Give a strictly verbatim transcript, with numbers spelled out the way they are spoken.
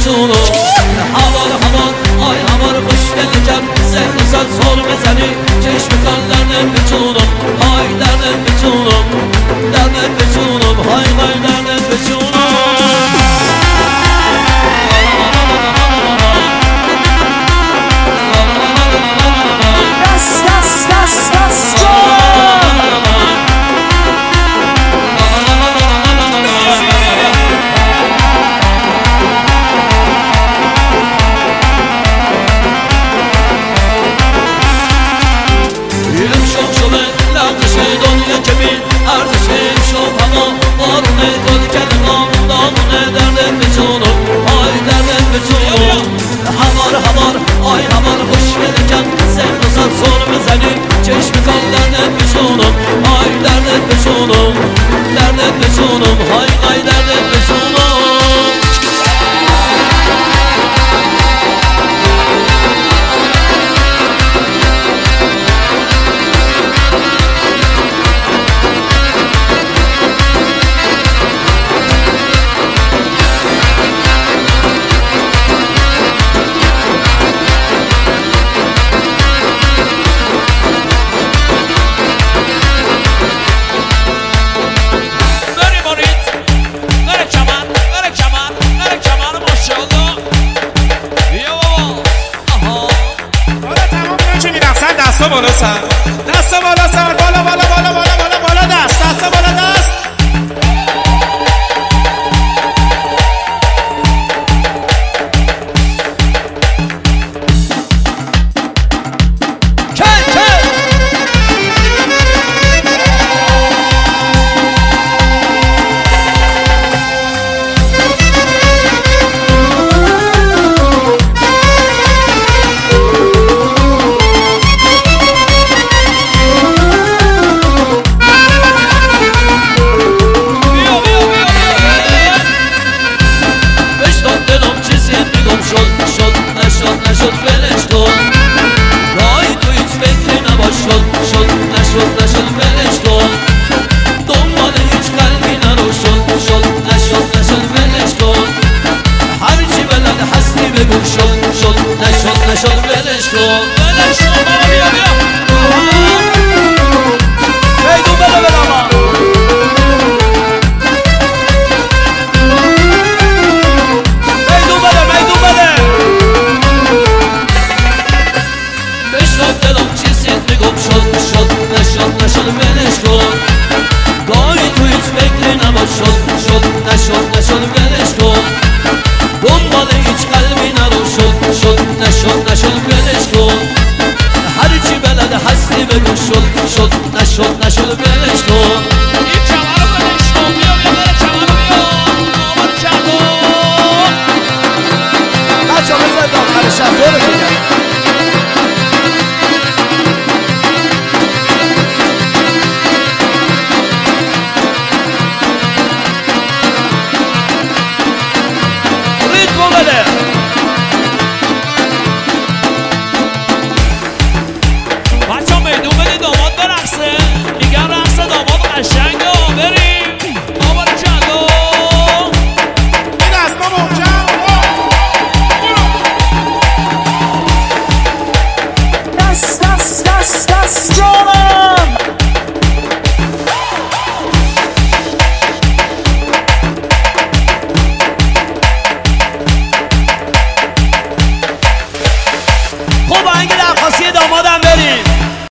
بتونم هوار هوار آی هوار خوش geleceğim sen güzel sor bezeni çeşme kallarını bتونم hay derdim bتونم derdim bتونم hay hay derdim bتونم Havar havar ay havar hoş geleceğim sen uzat sor bezeni çeşme kallarını bتونم ay derdim bتونم derdim bتونم hay hay derdim bتونم دستا بالا سر دستا بالا سر بالا بالا بالا بالا بالا بالا دست دستا بالا دست نشد ولش کن ولش کن بابا بیا بیا میدون بده بده ما میدون بده میدون بده بشنو دلم چیزیت میگم شد شد نشد نشد ولش کن گاهی تو هیچ فکری نباش شد شد نشد نشد ولش کن دنبال هیچ قلبی نرو شد شد نشد نشد ولش کن هرچی بلد هستی بگو شد شد نشد نشد ولش کن این کمر رو ولش کن بیا بیا بره کمر رو بیا آمد کردو بچه ها بزن داخل شب دو بگیرم ریتمو بده